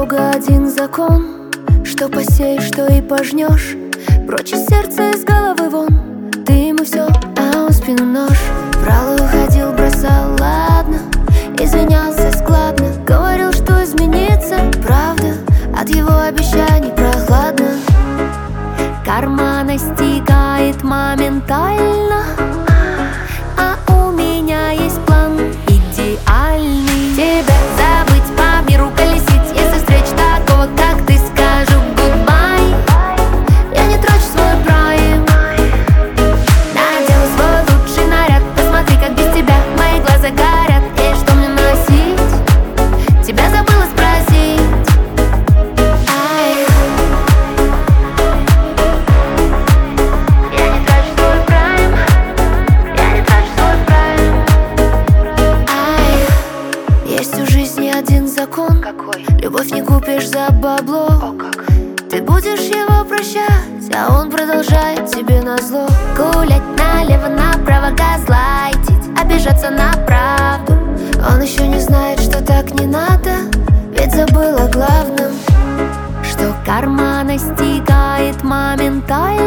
строго один закон: что посеешь, что и пожнешь. Прочь из сердца, из головы вон. Ты ему все, а он в спину нож. Врал и уходил, бросал, ладно. Извинялся складно, говорил, что изменится. Правда, от его обещаний прохладно. Карма настигает моментально, а у меня есть план идеальный. Тебя забыть, по миру колесить. Если встречу такого, как ты, скажу goodbye. Я не трачу свой прайм, надела свой лучший наряд. Посмотри, как без тебя мои глаза горят. И что мне носить? Тебя забыла спросить. Я не трачу свой прайм, я не трачу свой прайм. Есть у жизни один закон. Какой? Любовь не купишь за бабло. О, как? Ты будешь его прощать, а он продолжает тебе назло. Гулять налево, направо, газлайтить, обижаться на правду. Он еще не знает, что так не надо, ведь забыл о главном: что карма настигает моментально,